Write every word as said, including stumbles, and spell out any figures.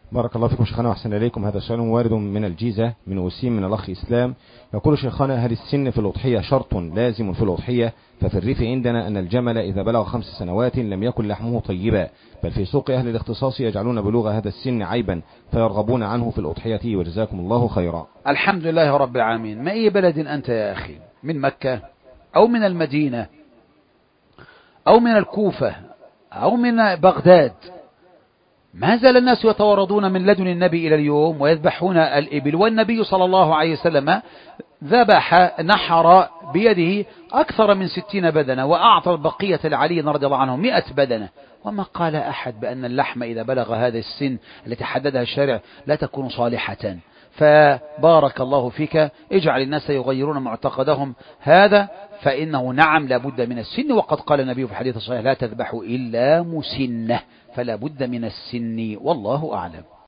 بارك الله فيكم شيخنا وأحسن إليكم. هذا سؤال وارد من الجيزة من وسيم من الأخ إسلام، يقول شيخنا: هل السن في الأضحية شرط لازم في الأضحية؟ ففي الريف عندنا أن الجمل إذا بلغ خمس سنوات لم يكن لحمه طيبا، بل في سوق أهل الاختصاص يجعلون بلوغ هذا السن عيبا فيرغبون عنه في الأضحية، وجزاكم الله خيرا. الحمد لله رب العالمين. ما أي بلد أنت يا أخي؟ من مكة أو من المدينة أو من الكوفة أو من بغداد؟ ما زال الناس يتوارضون من لدن النبي إلى اليوم ويذبحون الإبل، والنبي صلى الله عليه وسلم ذبح نحر بيده أكثر من ستين بدنة، وأعطى البقية لعلي رضي الله عنه مئة بدنة، وما قال أحد بأن اللحم إذا بلغ هذا السن التي حددها الشارع لا تكون صالحة. فبارك الله فيك، اجعل الناس يغيرون معتقدهم هذا، فإنه نعم لا بد من السن، وقد قال النبي في الحديث الصحيح: لا تذبحوا إلا مسنة، فلا بد من السن، والله أعلم.